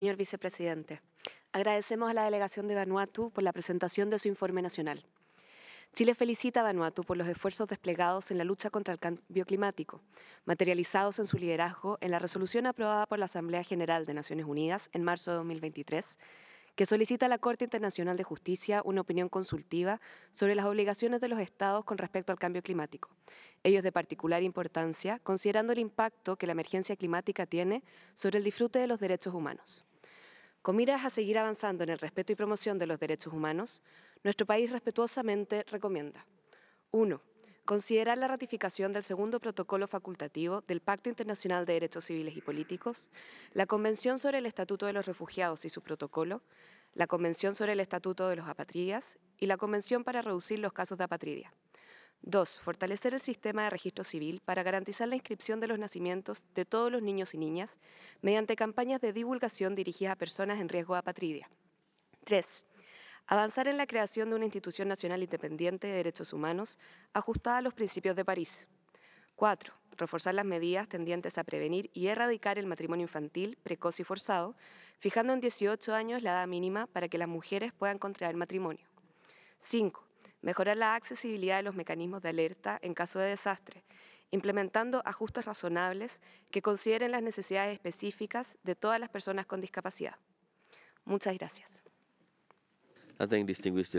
Señor vicepresidente, agradecemos a la delegación de Vanuatu por la presentación de su informe nacional. Chile felicita a Vanuatu por los esfuerzos desplegados en la lucha contra el cambio climático, materializados en su liderazgo en la resolución aprobada por la Asamblea General de Naciones Unidas en marzo de 2023, que solicita a la Corte Internacional de Justicia una opinión consultiva sobre las obligaciones de los Estados con respecto al cambio climático. Ello es de particular importancia, considerando el impacto que la emergencia climática tiene sobre el disfrute de los derechos humanos. Con miras a seguir avanzando en el respeto y promoción de los derechos humanos, nuestro país respetuosamente recomienda: 1. Considerar la ratificación del segundo protocolo facultativo del Pacto Internacional de Derechos Civiles y Políticos, la Convención sobre el Estatuto de los Refugiados y su protocolo, la Convención sobre el Estatuto de los Apátridas y la Convención para reducir los casos de apatridia. 2. Fortalecer el sistema de registro civil para garantizar la inscripción de los nacimientos de todos los niños y niñas mediante campañas de divulgación dirigidas a personas en riesgo de apatridia. 3. Avanzar en la creación de una institución nacional independiente de derechos humanos ajustada a los principios de París. 4. Reforzar las medidas tendientes a prevenir y erradicar el matrimonio infantil, precoz y forzado, fijando en 18 años la edad mínima para que las mujeres puedan contraer matrimonio. 5. Mejorar la accesibilidad de los mecanismos de alerta en caso de desastre, implementando ajustes razonables que consideren las necesidades específicas de todas las personas con discapacidad. Muchas gracias. I thank distinguished